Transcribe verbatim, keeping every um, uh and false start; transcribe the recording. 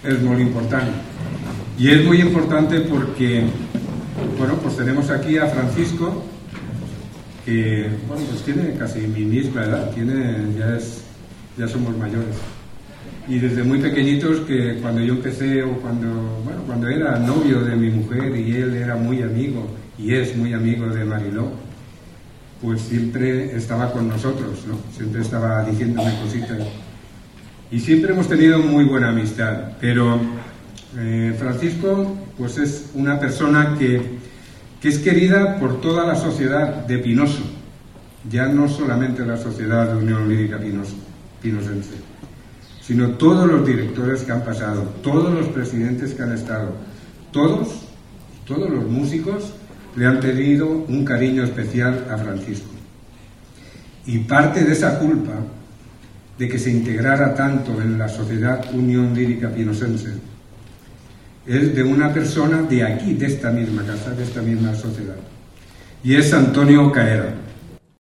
es muy importante. Y es muy importante porque, bueno, pues tenemos aquí a Francisco, que, bueno, pues tiene casi mi misma edad, tiene, ya es, ya somos mayores. Y desde muy pequeñitos, que cuando yo empecé, o cuando, bueno, cuando era novio de mi mujer y él era muy amigo, y es muy amigo de Mariló, pues siempre estaba con nosotros, ¿no? Siempre estaba diciéndome cositas. Y siempre hemos tenido muy buena amistad, pero eh, Francisco, pues es una persona que, que es querida por toda la sociedad de Pinoso, ya no solamente la sociedad de Unión Lírica Pinoso, pinosense, sino todos los directores que han pasado, todos los presidentes que han estado, todos, todos los músicos le han tenido un cariño especial a Francisco. Y parte de esa culpa de que se integrara tanto en la sociedad Unión Lírica Pinosense es de una persona de aquí, de esta misma casa, de esta misma sociedad, y es Antonio Caera.